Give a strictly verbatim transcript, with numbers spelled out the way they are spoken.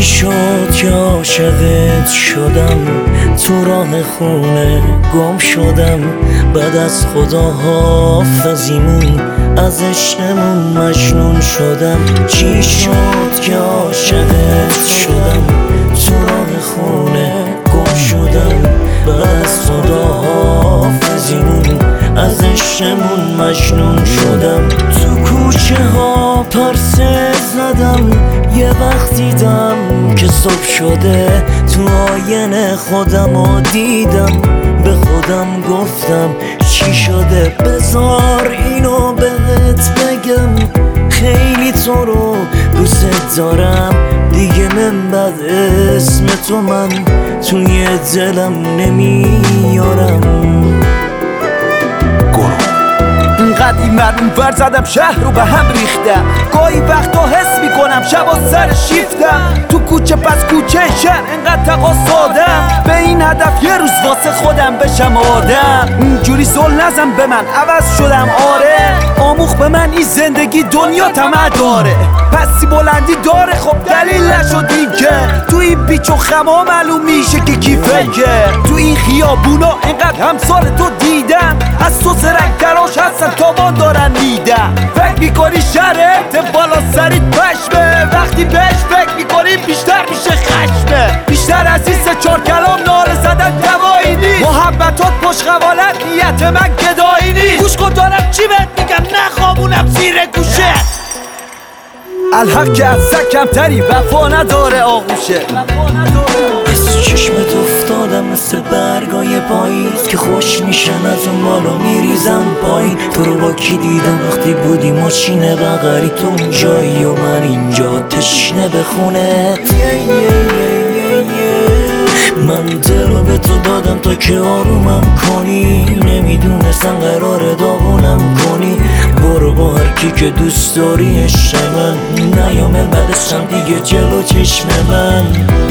چی شد که عاشقت شدم، تو راه خونه گم شدم، بعد از خدا حافظیمون از عشقمون مجنون شدم. چی شد که عاشقت شدم، تو راه خونه گم شدم، بعد از خدا حافظیمون از عشقمون مجنون شدم. تو کوچه ها پرسه زدم، یه وقت دیدم که صبح شده، تو آینه خودمو دیدم، به خودم گفتم چی شده، بذار اینو بهت بگم، خیلی تو رو دوست دارم، دیگه من بعد اسم تو من توی دلم نمیارم. اینقدر این ور اون ور زدم، شهر رو به هم ریختم، گاهی وقتا حس میکنم شبا سر شیفتم، تو کوچه پس کوچه شهر اینقدر تقاصادم، به این هدف یه روز واسه خودم بشم آدم. اینجوری زل نزن به من، عوض شدم آره، آموخ به من این زندگی دنیا طمع داره، پسی بلندی داره، خب دلیل نشد این که تو این بیچ و خما معلوم میشه که کی فکر. تو این خیابونا اینقدر همسال تو دیدم، از تو زرنگ تراش هستن تابان دارن میدم، فکر میکنی شرط بالا سریت پشمه، وقتی بهش فکر میکنی بیشتر میشه خشمه، بیشتر از این سه چار کلام ناله زدن دوایی نیست، محبتات پشت قوالت نیت من گدایی نیست، گوش کن دارم چی بهت میگم، نخوابونم زیر گوشه. الحق که از سگ کمتری وفا نداره آغوشه، از چشمت افتادم مثل برگای پاییز که خوش میشن از اون بالا میریزم پایین. تو رو با کی دیدم وقتی بودی ماشین بغری، تو اونجایی و من اینجا تشنه به خونه. من دلو به تو دادم تا که آرومم کنی، نمیدونستم قراره داغونم کنی، برو با هر کی که دوست داری عشق من، نیامه بعدشم دیگه جلو چشم من.